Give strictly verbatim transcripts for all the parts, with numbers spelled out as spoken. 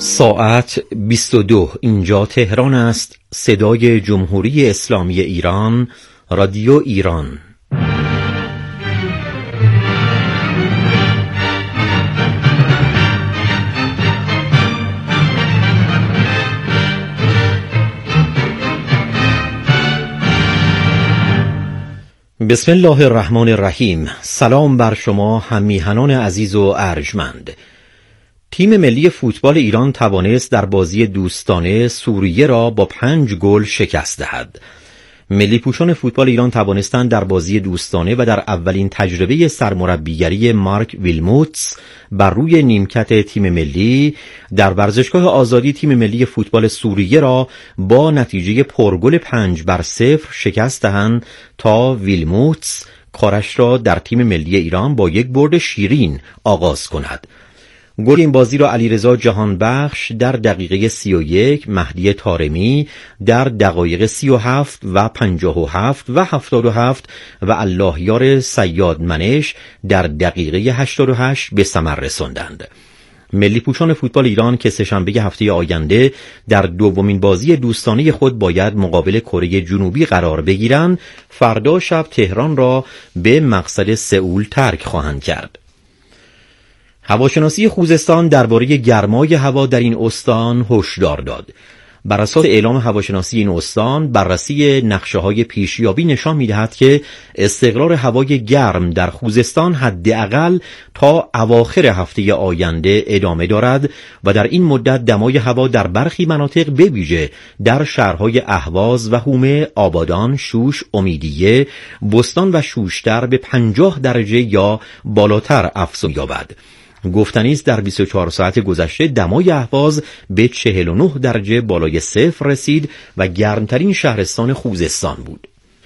ساعت بیست و دو. اینجا تهران است. صدای جمهوری اسلامی ایران، رادیو ایران. بسم الله الرحمن الرحیم. سلام بر شما هم‌میهنان عزیز و ارجمند. تیم ملی فوتبال ایران توانست در بازی دوستانه سوریه را با پنج گل شکست دهد. ملی پوشان فوتبال ایران توانستند در بازی دوستانه و در اولین تجربه سرمربیگری مارک ویلموتس بر روی نیمکت تیم ملی در ورزشگاه آزادی تیم ملی فوتبال سوریه را با نتیجه پرگل پنج بر صفر شکست دهند تا ویلموتس کارش را در تیم ملی ایران با یک برد شیرین آغاز کند. گل این بازی را علیرضا جهانبخش در دقیقه سی و یک، مهدی طارمی در دقایق سی و هفت و پنجاه و هفت و هفتاد و هفت و اللهیار صیاد منش در دقیقه هشتاد و هشت به ثمر رساندند. ملی پوشان فوتبال ایران که سه‌شنبه هفته آینده در دومین بازی دوستانه خود باید مقابل کره جنوبی قرار بگیرند، فردا شب تهران را به مقصد سئول ترک خواهند کرد. هواشناسی خوزستان درباره گرمای هوا در این استان هشدار داد. بر اساس اعلام هواشناسی این استان، بررسی نقشه‌های پیشیابی نشان می‌دهد که استقرار هوای گرم در خوزستان حداقل تا اواخر هفته آینده ادامه دارد و در این مدت دمای هوا در برخی مناطق به ویژه در شهرهای اهواز و هومه، آبادان، شوش، امیدیه، بستان و شوشتر به پنجاه درجه یا بالاتر افزایش یابد. گفتنی است در بیست و چهار ساعت گذشته دمای اهواز به چهل و نه درجه بالای صفر رسید و گرمترین شهرستان خوزستان بود.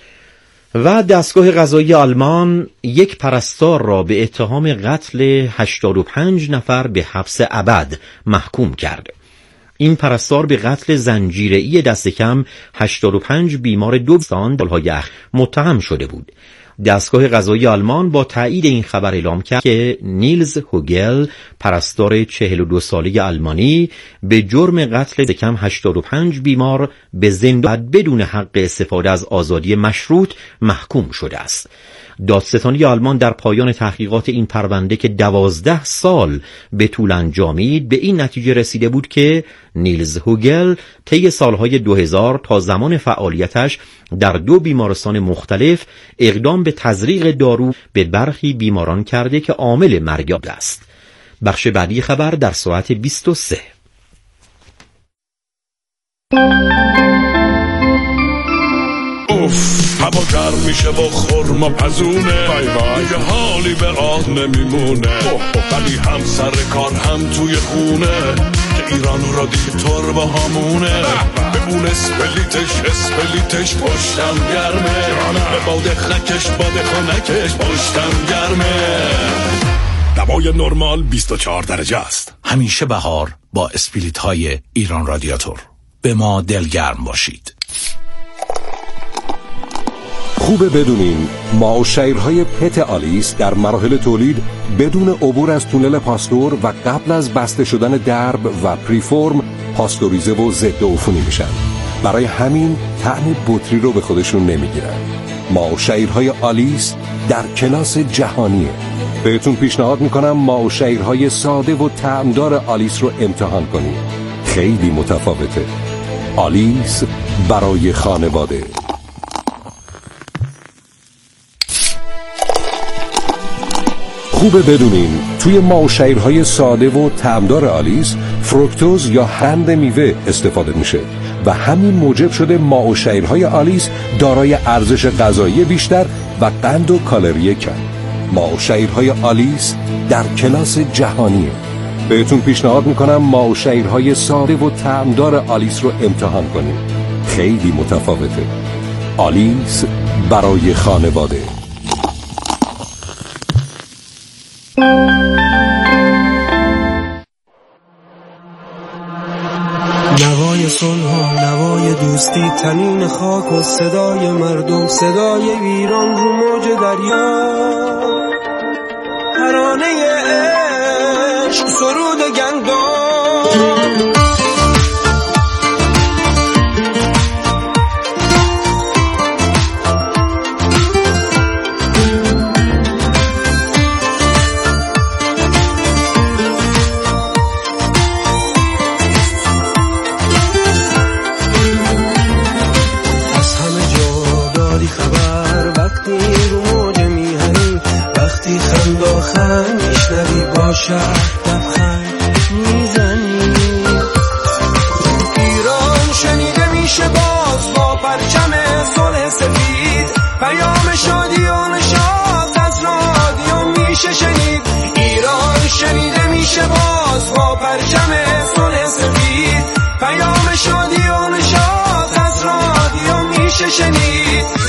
و دستگاه قضایی آلمان یک پرستار را به اتهام قتل هشتاد و پنج نفر به حبس ابد محکوم کرد. این پرستار به قتل زنجیره‌ای دست کم هشتاد و پنج بیمار دو سال سالهای اخیر متهم شده بود. دستگاه قضایی آلمان با تایید این خبر اعلام کرد که نیلز هوگل، پرستار چهل و دو ساله آلمانی، به جرم قتل کم هشتاد و پنج بیمار به زندان بدون حق استفاده از آزادی مشروط محکوم شده است. دادستانی آلمان در پایان تحقیقات این پرونده که دوازده سال به طول انجامید به این نتیجه رسیده بود که نیلز هوگل طی سالهای دو هزار تا زمان فعالیتش در دو بیمارستان مختلف اقدام به تزریق دارو به برخی بیماران کرده که عامل مرگ است. بخش بعدی خبر در ساعت بیست و سه. اوف، هوا گرم میشه با خورما پزونه، بای بای دیگه حالی به آه نمیمونه، ولی هم سر کار هم توی خونه که ایران رادیاتور با همونه، به اون اسپلیتش اسپلیتش پشتم گرمه، به باده خنکش باده خنکش پشتم گرمه. دوای نرمال بیست و چهار درجه است. همیشه بهار با اسپلیت های ایران رادیاتور. به ما دلگرم باشید. خوبه بدونین ما و شیرهای پت آلیس در مراحل تولید بدون عبور از تونل پاستور و قبل از بسته شدن درب و پریفورم پاستوریزه و ضد عفونی میشن. برای همین طعم بطری رو به خودشون نمیگیرن. ما و شیرهای آلیس در کلاس جهانیه. بهتون پیشنهاد میکنم ما و شیرهای ساده و طعمدار آلیس رو امتحان کنید. خیلی متفاوته. آلیس برای خانواده. خوبه بدونین توی ما و شیرهای ساده و طعمدار آلیس فروکتوز یا قند میوه استفاده میشه و همین موجب شده ما و شیرهای آلیس دارای ارزش غذایی بیشتر و قند و کالری کم. ما و شیرهای آلیس در کلاس جهانیه. بهتون پیشنهاد میکنم ما و شیرهای ساده و طعمدار آلیس رو امتحان کنید. خیلی متفاوته. آلیس برای خانواده. نوای صلح و نوای دوستی، تنین خاک و صدای مردم، صدای ویران رو موج دریا، ترانه عشق سرود گندم. وقتی خنداخن میشنوی با شهر دبخند میزنی. ایران شنیده میشه باز با پرچم صلح سفید، پیام شادی و نشاط از رادیو میشه شنید. ایران شنیده میشه باز با پرچم صلح سفید، پیام شادی و نشاط از رادیو میشه شنید.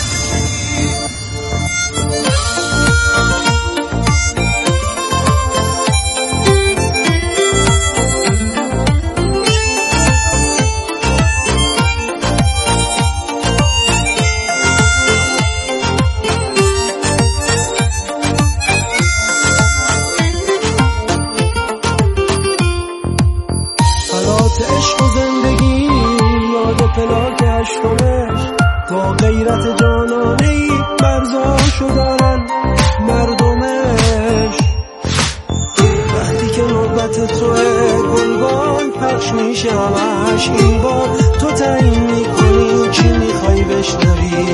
تا غیرت جانانهی مرزاشو دارن مردمش. وقتی که نوبت توه گلبان پخش میشه همش، این بار تو تعیین میکنی چی میخوای بشنوی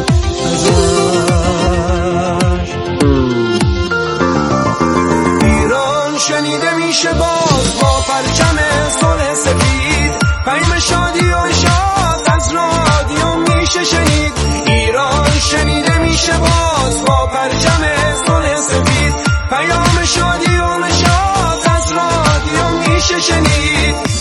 ازش. ایران شنیده میشه باز با پرچم صلح سفید، پیام شادی و نشاط از رادیو میشه شنید. ایران شنیده میشه باز با پرچم صلح سفید، پیام شادی و نشاط از رادیو میشه شنید.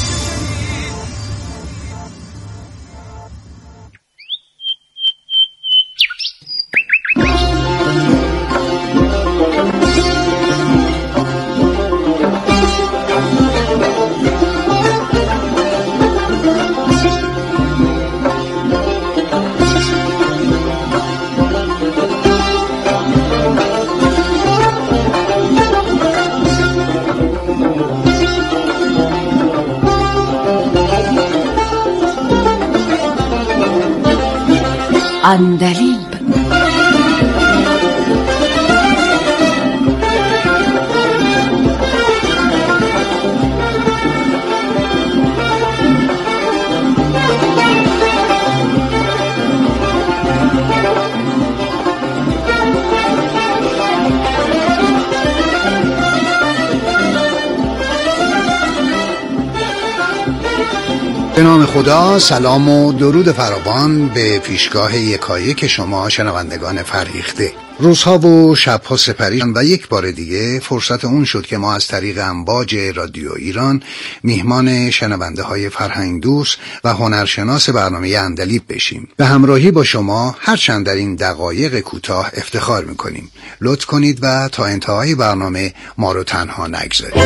عندلیب. به نام خدا، سلام و درود فراوان به پیشگاه یکایک شما شنوندگان فرهیخته. روزها و شبها سپری و یک بار دیگه فرصت اون شد که ما از طریق امواج رادیو ایران میهمان شنونده های فرهنگ دوست و هنرشناس برنامه عندلیب بشیم. به همراهی با شما هرچند در این دقایق کوتاه افتخار میکنیم. لطف کنید و تا انتهای برنامه ما رو تنها نگذارید.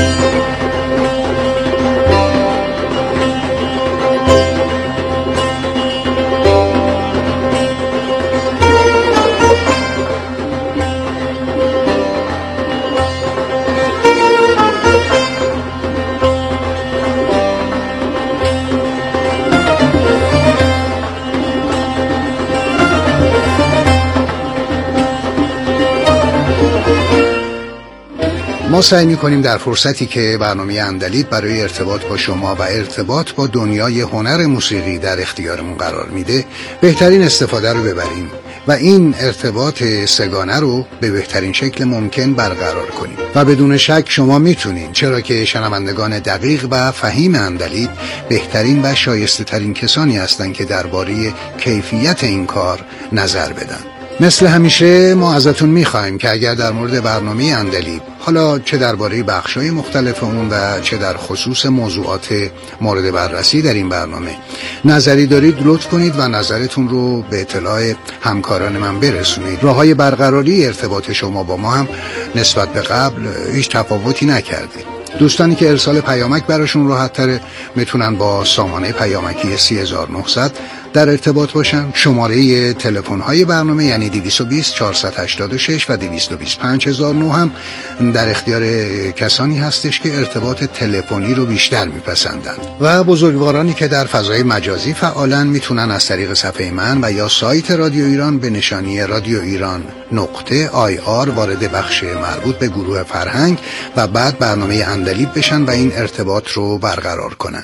ما سعی می‌کنیم در فرصتی که برنامه عندلیب برای ارتباط با شما و ارتباط با دنیای هنر موسیقی در اختیارمون قرار میده بهترین استفاده رو ببریم و این ارتباط سگانه رو به بهترین شکل ممکن برقرار کنیم و بدون شک شما میتونین، چرا که شنوندگان دقیق و فهیم عندلیب بهترین و شایسته ترین کسانی هستند که درباره کیفیت این کار نظر بدن. مثل همیشه ما ازتون میخوایم که اگر در مورد برنامه عندلیب، حالا چه درباره بخش‌های مختلف اون و چه در خصوص موضوعات مورد بررسی در این برنامه نظری دارید، لطف کنید و نظرتون رو به اطلاع همکاران من برسونید. راه‌های برقراری ارتباط شما با ما هم نسبت به قبل هیچ تفاوتی نکرده. دوستانی که ارسال پیامک براشون راحت تره میتونن با سامانه پیامکی سه هزار و نهصد در ارتباط باشن. شماره تلفن های برنامه یعنی دویست و بیست چهارصد و هشتاد و شش و دویست و بیست پنج هزار و نه هم در اختیار کسانی هستش که ارتباط تلفنی رو بیشتر میپسندند و بزرگوارانی که در فضای مجازی فعالن میتونن از طریق صفحه من و یا سایت رادیو ایران به نشانی رادیو ایران نقطه آی آر وارد بخش مربوط به گروه فرهنگ و بعد برنامه عندلیب بشن و این ارتباط رو برقرار کنن.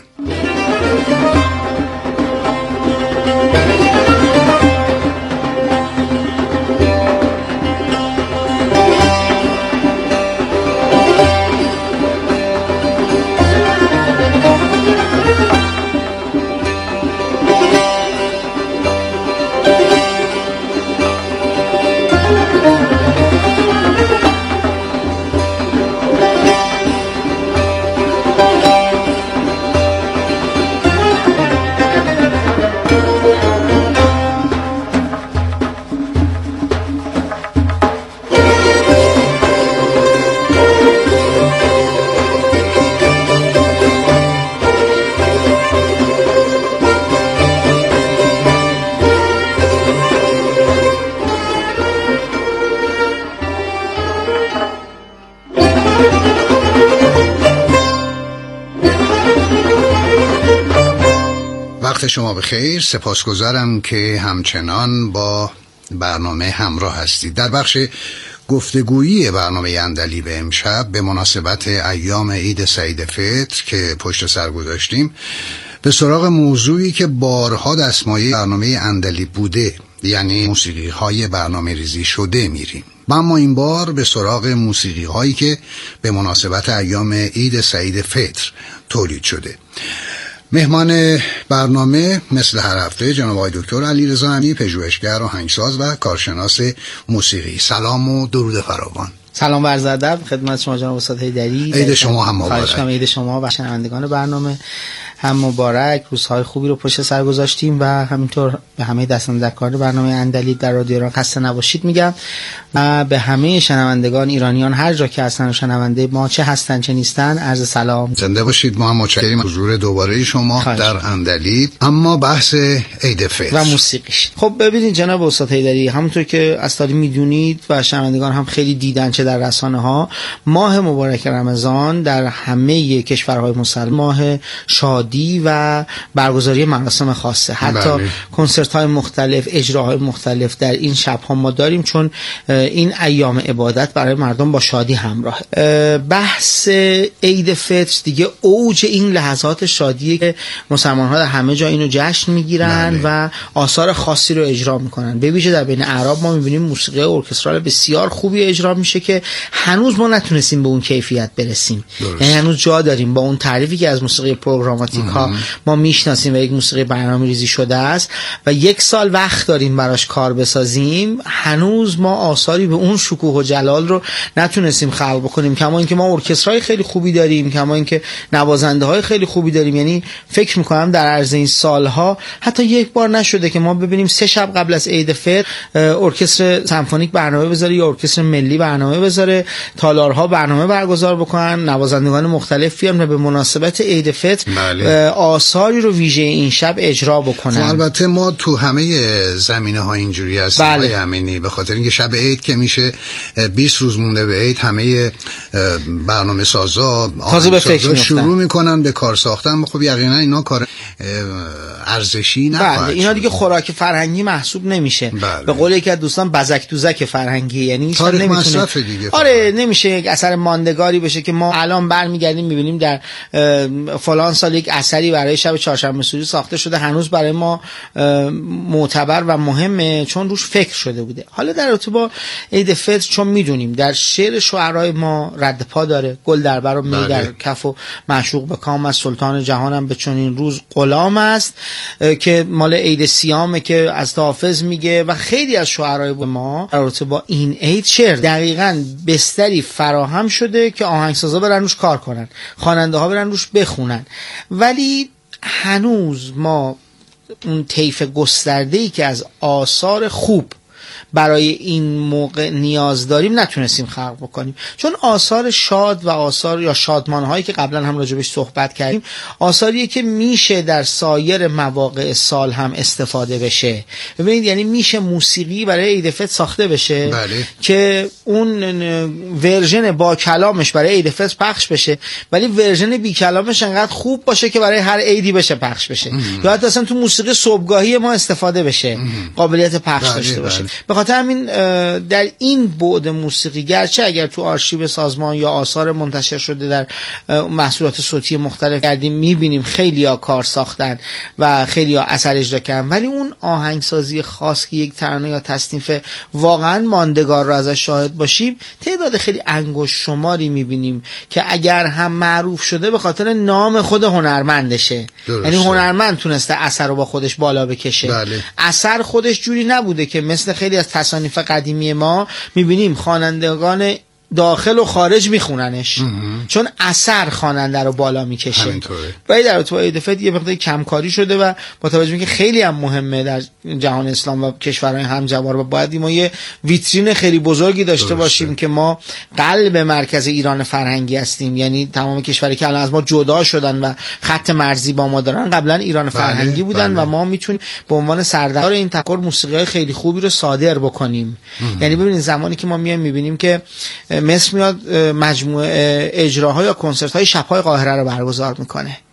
وقت شما بخیر. سپاسگزارم که همچنان با برنامه همراه هستید. در بخش گفتگویی برنامه اندلیب امشب به مناسبت ایام عید سعید فطر که پشت سر گذاشتیم به سراغ موضوعی که بارها دستمایه برنامه اندلیب بوده، یعنی موسیقی های برنامه ریزی شده میریم. و اما این بار به سراغ موسیقی هایی که به مناسبت ایام عید سعید فطر تولید شده. مهمان برنامه مثل هر هفته جناب آقای دکتر علیرضا امیری، پژوهشگر، آهنگساز و کارشناس موسیقی. سلام و درود فراوان. سلام و عرض ادب خدمت شما جناب استاد حیدری. عید شما هم مبارک. عید شما و شنوندگان برنامه هم مبارک. روزهای خوبی رو پشت سر گذاشتیم و همینطور به همه دستاندرکاران برنامه اندلیب در رادیو ایران خسته نباشید میگم و به همه شنوندگان ایرانیان هر جا که هستن و شنونده ما چه هستن چه نیستن عرض سلام. زنده باشید. ما هم متشکریم حضور دوباره شما در اندلیب. اما بحث عید فطر و موسیقیش. خب ببینید جناب استاد حیدری، همونطور که از تاریخ میدونید و شنوندگان هم خیلی دیدن چه در رسانه ها، ماه مبارک رمضان در همه کشورهای مسلمان ماه شادی و برگزاری مراسم خاصه، حتی بله. کنسرت های مختلف، اجراهای مختلف در این شب ها ما داریم، چون این ایام عبادت برای مردم با شادی همراهه. بحث عید فطر دیگه اوج این لحظات شادیه که مسلمان ها در همه جا اینو جشن میگیرن و آثار خاصی رو اجرا میکنن. به ویژه در بین اعراب ما میبینیم موسیقی ارکسترال بسیار خوبی اجرا میشه که هنوز ما نتونستیم به اون کیفیت برسیم. یعنی هنوز جا داریم با اون تعریفی که از موسیقی پروگراماتیک ها ما میشناسیم و یک موسیقی برنامه‌ریزی شده است و یک سال وقت داریم براش کار بسازیم، هنوز ما آثاری به اون شکوه و جلال رو نتونستیم خلق بکنیم. کما اینکه ما ارکسترهای خیلی خوبی داریم، کما اینکه نوازنده های خیلی خوبی داریم. یعنی فکر میکنم در عرض این سالها حتی یک بار نشده که ما ببینیم سه شب قبل از عید فطر ارکستر سمفونیک برنامه بذاره یا ارکستر ملی برنامه بذاره، تالارها برنامه برگزار بکنن، نوازندگان مختلف بیان و به مناسبت عید فطر بله. آثاری رو ویژه این شب اجرا بکنن. البته ما تو همه زمینه ها اینجوری هستیم بله. های امینی، به خاطر اینکه شب عید که میشه بیست روز مونده به عید، همه برنامه سازا آهنگسازا شروع میکنن به کار ساختن. خب یقینا اینا کار ارزشی نخواهد بله. اینا دیگه خوراک فرهنگی محسوب نمیشه. بله. به قول یکی از دوستان بزک دوزک فرهنگی، یعنی تاریخ مصرف دیگه. آره نمیشه یک اثر ماندگاری بشه که ما الان برمیگردیم میبینیم در فلان سال یک اثری برای شب چهارشنبه سوری ساخته شده، هنوز برای ما معتبر و مهمه چون روش فکر شده بوده. حالا در رابطه با عید فطر چون میدونیم در شعر شعرای ما رد پا داره، گل در بر و می در کف و معشوق به کام است، سلطان جهانم به چنین روز غلام است که مال عید سیامه که از حافظ میگه و خیلی از شعرای ما در رابطه با این عید شعر دقیقاً بستری فراهم شده که آهنگسازا برن روش کار کنن، خواننده ها برن روش بخونن. ولی هنوز ما اون طیف گسترده‌ای که از آثار خوب برای این موقع نیاز داریم نتونستیم خلق بکنیم، چون آثار شاد و آثار یا شادمان هایی که قبلا هم راجبش صحبت کردیم آثاریه که میشه در سایر مواقع سال هم استفاده بشه. ببینید یعنی میشه موسیقی برای عید فطر ساخته بشه بله. که اون ورژن با کلامش برای عید فطر پخش بشه، ولی ورژن بی کلامش انقدر خوب باشه که برای هر عیدی بشه پخش بشه، یا حتی اصلا تو موسیقی صبحگاهی ما استفاده بشه، قابلیت پخش بله داشته باشه. به خاطر همین در این بعد موسیقی گرچه اگر تو آرشیو سازمان یا آثار منتشر شده در محصولات صوتی مختلف کردیم میبینیم خیلی ها کار ساختن و خیلی ها اثر اجرا کردن، ولی اون آهنگسازی خاص که یک ترانه یا تصنیف واقعا ماندگار رو ازش شاهد باشیم تعداد خیلی انگشت شماری میبینیم که اگر هم معروف شده به خاطر نام خود هنرمندشه. یعنی هنرمند تونسته اثر رو با خودش بالا بکشه بله. اثر خودش جوری نبوده که مثل خیلی از تصانیف قدیمی ما میبینیم خوانندگان داخل و خارج میخوننش چون اثر خواننده رو بالا میکشه. ولی در تو عید فطر یه مقدار کمکاری شده و با توجه که خیلی هم مهمه در جهان اسلام و کشورهای همجوار و باید ما یه ویترین خیلی بزرگی داشته درسته. باشیم که ما قلب مرکز ایران فرهنگی هستیم. یعنی تمام کشوری که الان از ما جدا شدن و خط مرزی با ما دارن قبلا ایران بله. فرهنگی بودن بله. و ما میتونیم به عنوان سردار این تفکر موسیقی خیلی خوبی رو صادر بکنیم. یعنی ببینید زمانی که ما میایم میبینیم که مصر میاد مجموعه اجراها یا کنسرت های شب‌های قاهره رو برگزار میکنه،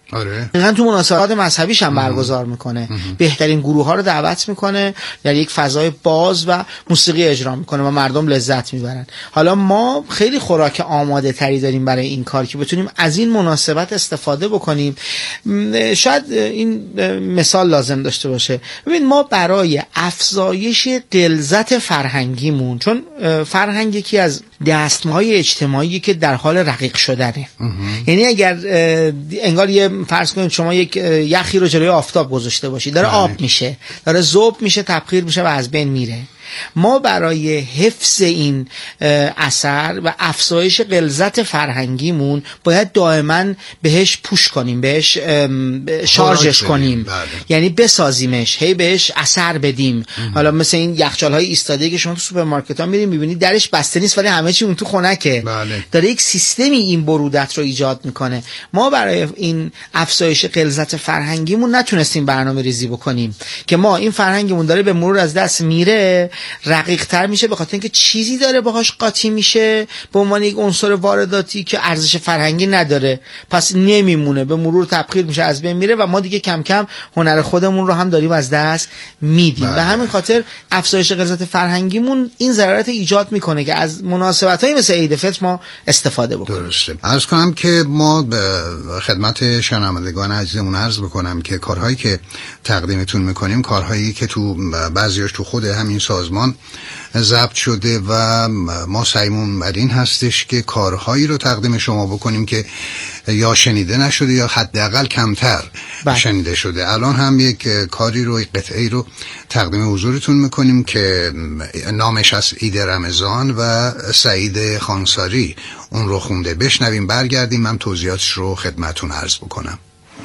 آره. دقیقاً تو مناسبات مذهبیش هم برگزار میکنه. بهترین گروه ها رو دعوت میکنه، در یک فضای باز و موسیقی اجرا میکنه و مردم لذت میبرن. حالا ما خیلی خوراک آماده تری داریم برای این کار که بتونیم از این مناسبت استفاده بکنیم. شاید این مثال لازم داشته باشه. ببین ما برای افزایش غلظت فرهنگیمون، چون فرهنگ یکی از دستمهای اجتماعی که در حال رقیق شدنه، یعنی اگر انگار یه فرض کنید شما یک یخی رو جلوی آفتاب گذاشته باشید، داره آب میشه، داره ذوب میشه، تبخیر میشه و از بین میره. ما برای حفظ این اثر و افزایش غلظت فرهنگیمون باید دائما بهش پوش کنیم، بهش شارژش کنیم، بله. یعنی بسازیمش، هی بهش اثر بدیم. ام. حالا مثل این یخچال های ایستاده که شما تو سوپرمارکت ها میرین میبینید درش بسته نیست ولی همه چی اون تو خنکه. بله. داره یک سیستمی این برودت رو ایجاد میکنه. ما برای این افزایش غلظت فرهنگیمون نتونستیم برنامه ریزی بکنیم که ما این فرهنگمون داره به مرور از دست میره، رقیق تر میشه، به خاطر اینکه چیزی داره باهاش قاطی میشه به عنوان یک عنصر وارداتی که ارزش فرهنگی نداره، پس نمیمونه، به مرور تبخیر میشه، از بین میره و ما دیگه کم کم هنر خودمون رو هم داریم از دست میدیم. به همین خاطر افزایش غلظت فرهنگیمون این ضرورت ایجاد میکنه که از مناسبت‌های مثل عید فطر ما استفاده بکنیم. درسته. عرض کنم که ما به خدمت شنوندگان عزیزمون عرض بکنم که کارهایی که تقدیمتون میکنیم کارهایی که تو بعضیاش تو خود همین سازمان ضبط شده و ما سعیمون بر این هستش که کارهایی رو تقدیم شما بکنیم که یا شنیده نشده یا حداقل کمتر بله. شنیده شده. الان هم یک کاری رو، یک قطعه‌ای رو تقدیم حضورتون میکنیم که نامش از عید رمضان و سعید خانساری اون رو خونده. بشنویم برگردیم من توضیحاتش رو خدمتون عرض بکنم.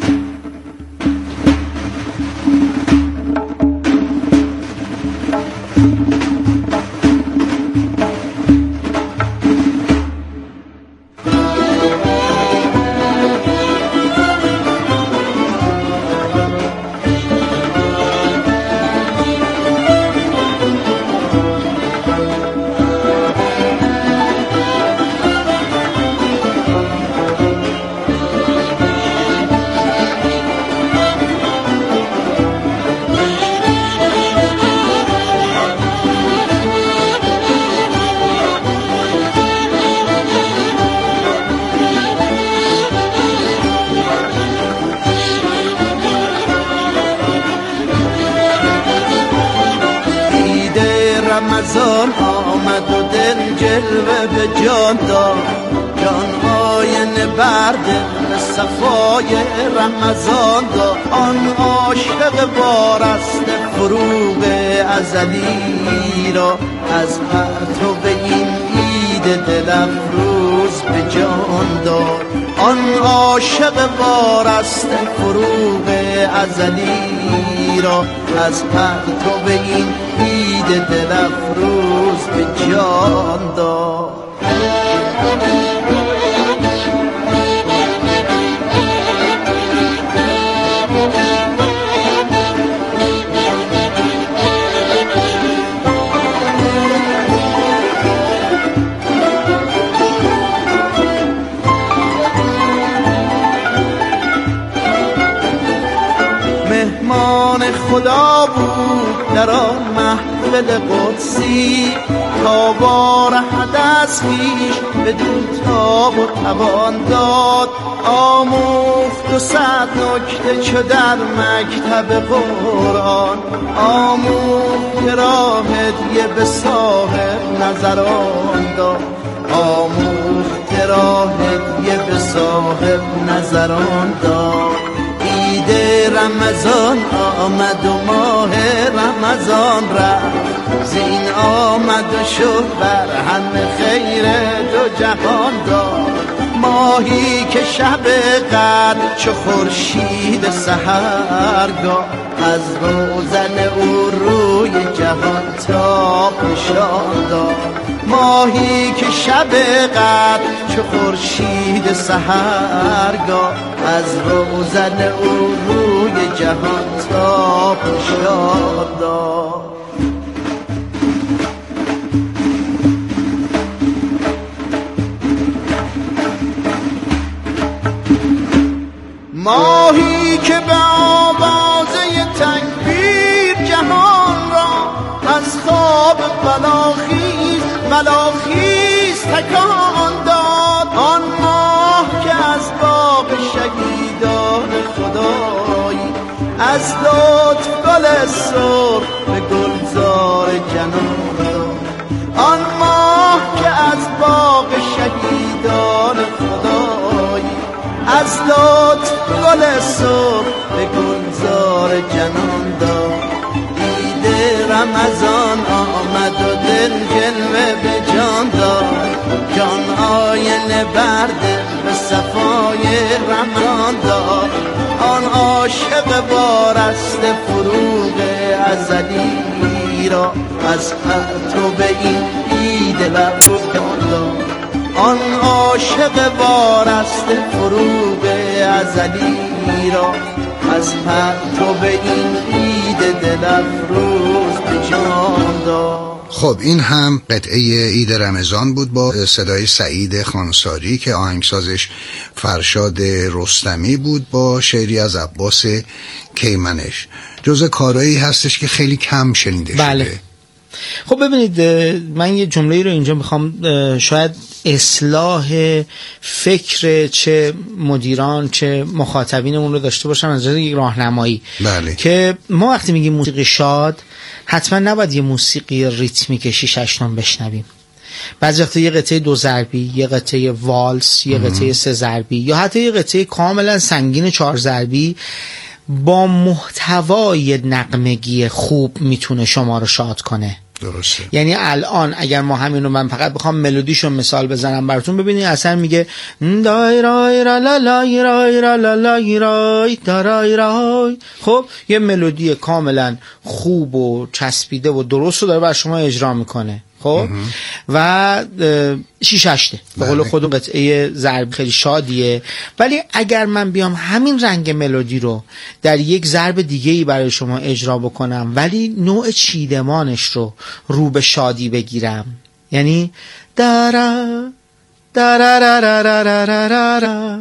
رمضان آمد و دل جلوه به جان داد، جان آینه برده به صفای رمضان داد. آن عاشق وارست فروغ ازلی را از پرتو به این عید دل افروز به جان داد. آن عاشق وارست فروغ ازلی را از پرتو به این عید دل افروز به جان داد. مهمان خدا بود در آن محفل قدسی، تا بارهد از خویش بدون تاب و توان داد. آموخت و صد نکته چو در مکتب قرآن، آموخت که راه هدیه به صاحب نظران داد. آموخت که راه هدیه به صاحب نظران داد. عید رمضان آمد و ماه رمضان رفت، زین آمد و شد بر همه خیر دو جهان داد. ماهی که شب قدر چو خورشید سحرگاه، از روزن او روی جهان تاب نشان داد. ماهی که شب قدر چو خورشید سحرگاه، از روزن او روی جهان تاب نشان داد. ماهی که به آوازه تکبیر جهان را از خواب بلاخیز بلاخیز تکان داد. آن ماه که از باغ شهیدان خدایی از لطف گل سرخ به گلزار جنان داد. آن ماه که از باغ شهیدان خدایی از لطف گل سرخ به گلزار جنان داد. عید رمضان آمد و دل جلوه به جان داد. جان آینه برده به صفای رمضان داد. آن عاشق وارست فروغ ازلی را از پرتو به این عید لبران داد. آن عاشق وارست فروغ ازلی را از پرتو به این عید دل افروز به جان داد. خب این هم قطعه عید رمضان بود با صدای سعید خانساری که آهنگسازش فرشاد رستمی بود با شعری از عباس کیمنش. جزء کارهایی هستش که خیلی کم شنیده بله. شده. خب ببینید من یه جمله رو اینجا میخوام شاید اصلاح فکر چه مدیران چه مخاطبینمون رو داشته باشم از یک راهنمایی. بله. که ما وقتی میگیم موسیقی شاد حتما نباید یه موسیقی ریتمیک شیش هشتم بشنویم. بعضی وقتا یه قطعه دو ضربی، یه قطعه والس، یه قطعه سه ضربی یا حتی یه قطعه کاملا سنگین چهار ضربی با محتوای نغمگی خوب میتونه شما رو شاد کنه. درسته. یعنی الان اگر ما همین رو من فقط بخوام ملودیشو مثال بزنم براتون ببینید اصلا میگه دای رای را لا لای رای را لا لای رای دارای رای. خب یه ملودی کاملا خوب و چسبیده و درست رو داره بر شما اجرا میکنه. خب و شیش هشته به قول خود قطعه ضرب خیلی شادیه. ولی اگر من بیام همین رنگ ملودی رو در یک ضرب دیگه‌ای برای شما اجرا بکنم ولی نوع چیدمانش رو رو به شادی بگیرم، یعنی دارا دارا را را را را را را را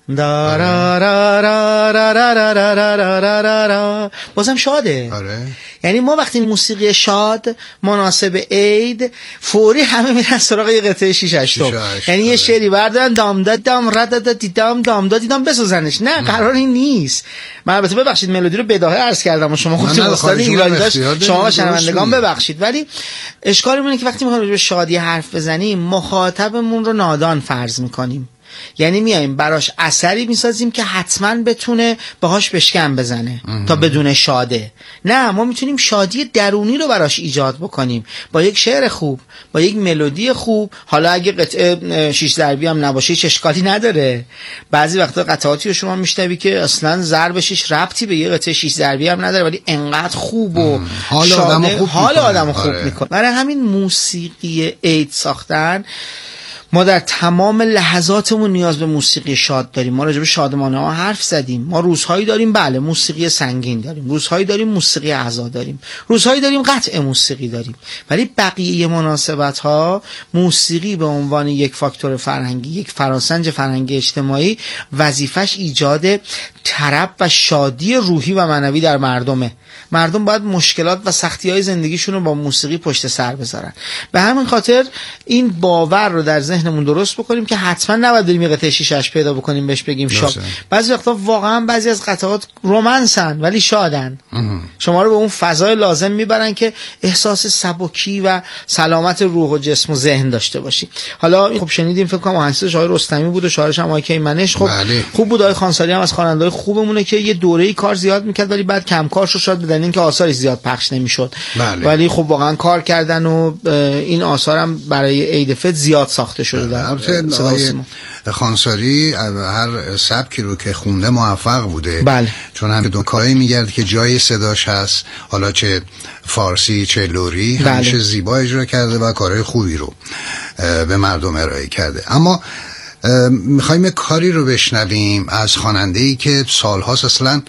دارا را را را را را را را را را را بازم شاده. آره. یعنی ما وقتی موسیقی شاد مناسب عید فوری همه میرن سراغ یه قطعه شیش هشتم، یعنی یه شعری بردارن دام داد دام رد داد دیدام دام داد دیدام بسازنش. نه قرار این نیست. من البته ببخشید ملودی رو بداهه عرض کردم و شما خودتون استاد ایرانی داشت، شما شنوندگان ببخشید، ولی اشکالمون اینه که وقتی میخوایم راجع به شادی حرف بزنیم مخاطبمون رو نادان فرض میکنیم. یعنی میایم براش اثری میسازیم که حتما بتونه باهاش بشکن بزنه تا بدون شاده. نه، ما میتونیم شادی درونی رو براش ایجاد بکنیم با یک شعر خوب، با یک ملودی خوب. حالا اگه قطعه شیش ضربی هم نباشه هیچ اشکالی نداره. بعضی وقتا قطعاتی رو شما میشنوی که اصلا ضربش ربطی به یه قطعه شیش ضربی هم نداره ولی انقدر خوب و حال آدمو خوب حال میکنه. آدمو خوب میکنه. برای همین موسیقی عید ساختن ما در تمام لحظاتمون نیاز به موسیقی شاد داریم. ما راجع به شادمانه ها حرف زدیم. ما روزهایی داریم بله موسیقی سنگین داریم، روزهایی داریم موسیقی عزا داریم، روزهایی داریم قطع موسیقی داریم، ولی بقیه مناسبت ها موسیقی به عنوان یک فاکتور فرهنگی، یک فراسنج فرهنگی اجتماعی وظیفش ایجاد طرب و شادی روحی و معنوی در مردمه. مردم باید مشکلات و سختی‌های زندگیشون رو با موسیقی پشت سر بذارن. به همین خاطر این باور رو در ذهنمون درست بکنیم که حتما نباید بریم یه قطعه شیشش پیدا بکنیم بهش بگیم شاد. بعضی وقتا واقعا بعضی از قطعات رومانسن ولی شادن. شما رو به اون فضای لازم میبرن که احساس سبکی و سلامت روح و جسم و ذهن داشته باشی. حالا خب شنیدیم فکر کنم آهنگساز آقای رستمی بود و شاعرش هم آقای کیمنش. خب بله. خوب بود. آقای خانساری هم از خواننده‌های خوبمونه که یه دوره‌ای کار زیاد میکرد ولی بعد کم کار شد، شاید بدن اینکه آثارش زیاد پخش نمیشد. بله. ولی خب واقعا کار کردن و این آثار هم برای عید فطر زیاد ساخته شده. در آقای خانساری هر سبکی رو که خونده موفق بوده. بله. چون هم دو کاری میگرد که جای صداش هست، حالا چه فارسی چه لوری، بله. همیشه زیبا اجرا کرده و کارهای خوبی رو به مردم ارائه کرده. اما میخوایم یک کاری رو بشنویم از خواننده‌ای که سالهاست اصلا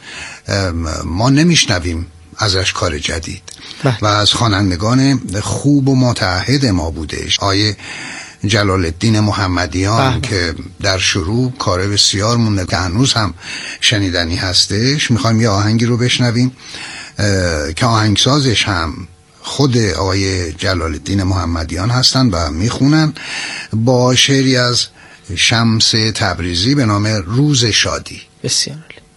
ما نمیشنویم ازش کار جدید. بله. و از خوانندگان خوب و متعهد ما بودش، آیه جلال الدین محمدیان بله. که در شروع کار بسیار مونده که هنوز هم شنیدنی هستش. میخوایم یه آهنگی رو بشنویم که آهنگسازش هم خود آقای جلال الدین محمدیان هستن و میخونن با شعری از شمس تبریزی به نام روز شادی. بسیار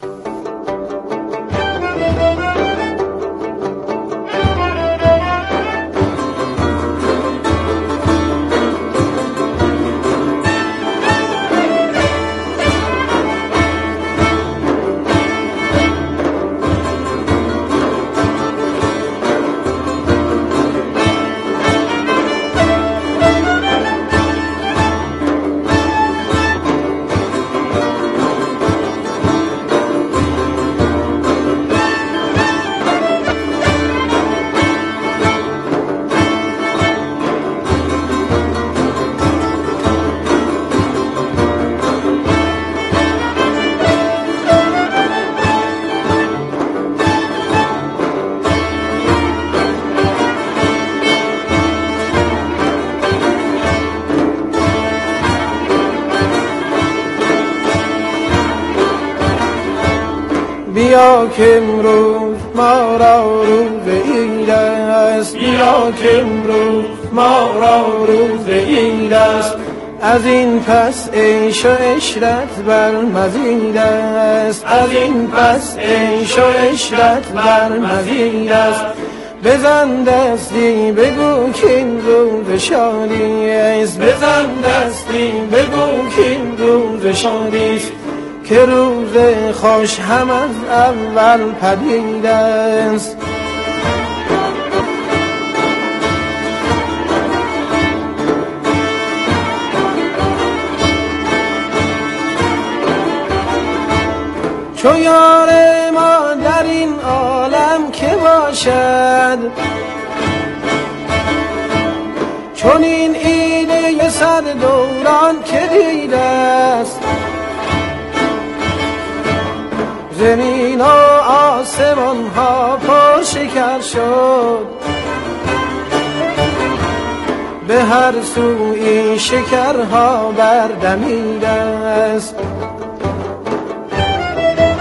بیا که امروز ما را روز عید است، بیا که امروز ما را روز عید است، از این پس عیش و عشرت بر مزید است، از این پس عیش و عشرت بر مزید است. بزن دستی بگو که این روز شادی است، بزن دستی بگو که این روز شادی است، که روز خوش هم از اول پدید است. چو یار ما در این عالم که باشد، چون این عید صد دوران که دید است، زمین و آسمان ها پر شکر شد، به هر سوی شکرها بردمیده است.